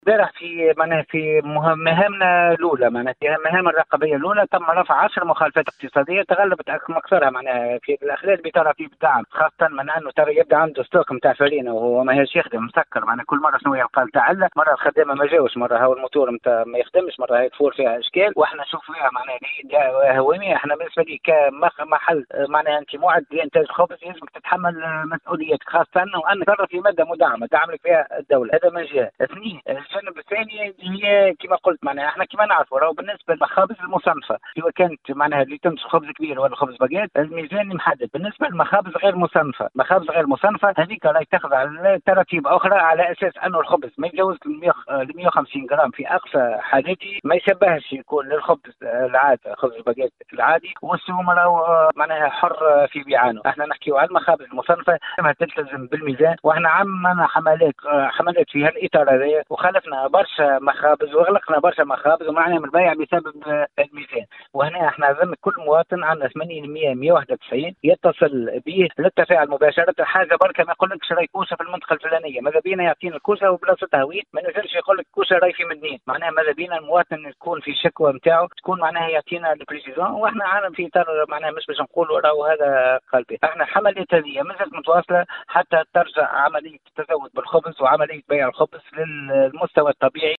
امبارح في معناها في مهامنا الاولى، معناها في المهام الرقابيه الاولى تم رفع 10 مخالفات اقتصاديه تغلبت اكثرها معناها في الاخلال اللي ترى فيه بالدعم، خاصه من انه ترى يبدا عنده ستوك نتاع فارينه وهو ما هيش يخدم مسكر، معناها كل مره شنو يلقى تعلق، مره الخدامه ما جاوش، مره هو الموتور نتاع ما يخدمش، مره هي تفور فيها اشكال، واحنا نشوف فيها معناها هواميه. احنا بالنسبه لي كمحل معناها انت معد لانتاج الخبز يلزمك تتحمل مسؤوليتك، خاصه انه انك ترى في ماده مدعمه تعمل فيها الدوله، هذا من جهه. اثنين، الجانب الثاني اللي هي كما قلت معناها احنا كما نعرفوا راهو بالنسبه للمخابز المصنفه، سواء كانت معناها اللي تنتج خبز كبير ولا خبز باجيت الميزان محدد. بالنسبه للمخابز غير مصنفه، مخابز غير مصنفه هذيك راهي تاخذ على تراتيب اخرى، على اساس انه الخبز ما يتجاوز ال 150 جرام في اقصى حالته، ما يشبهش يكون للخبز العادي، خبز الباجيت العادي، والسوم راهو معناها حر في بيعانه. احنا نحكيو على المخابز المصنفه ما تلتزم بالميزان، واحنا عملنا حملات في هالاطار هذايا، وخالفنا برشا مخابز واغلقنا برشا مخابز ومنعنا من البيع بسبب الميزان. وهنا احنا عزمنا كل مواطن عندنا 800 191 يتصل به للتفاعل مباشره، حاجه بركه ما يقولكش راهي كوشه في المنطقه الفلانيه، ماذا بينا يعطينا الكوشه وبلاصتها وين، ما نزلش يقول لك كوشه راهي في مدنين، معناها ماذا بينا المواطن يكون في شكوى نتاعو تكون معناها يعطينا البريسيزون، واحنا عارف في اطار معناها مش باش نقولوا راهو هذا قلبي. احنا حملات هذه مازالت متواصله حتى ترجع عمليه التزود بالخبز وعمليه بيع الخبز للمستوى الطبيعي.